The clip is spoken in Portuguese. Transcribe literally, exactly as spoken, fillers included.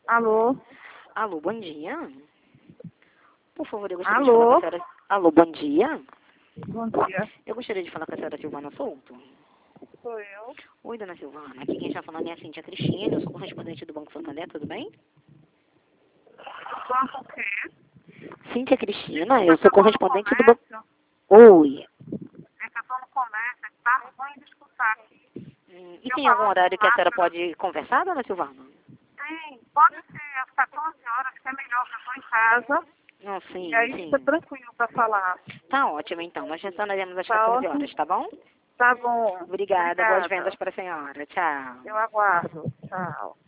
Alô? Alô, bom dia. Por favor, eu gostaria Alô? de falar com a senhora... Alô, bom dia. Bom dia. Eu gostaria de falar com a senhora Silvana Souto. Sou eu. Oi, dona Silvana. Aqui quem está falando é a Cíntia Cristina. Eu sou correspondente do Banco Santander, tudo bem? Banco o quê? Cíntia Cristina, eu sou Eu tô no correspondente do Banco... comércio. Oi. É que eu tô no comércio. Tá ruim de escutar aqui. Hum, E Eu tem algum falo horário com que a senhora máscara. pode conversar, dona Silvana? Tem. Pode ser às quatorze horas, que é melhor, que eu tô em casa. Não, sim, E aí sim. fica tranquilo pra falar. Tá ótimo, então. Nós retornaremos às Tá quatorze ótimo? horas, tá bom? Tá bom. Obrigada. Boas Obrigada. vendas para a senhora. Tchau. Eu aguardo. Tchau.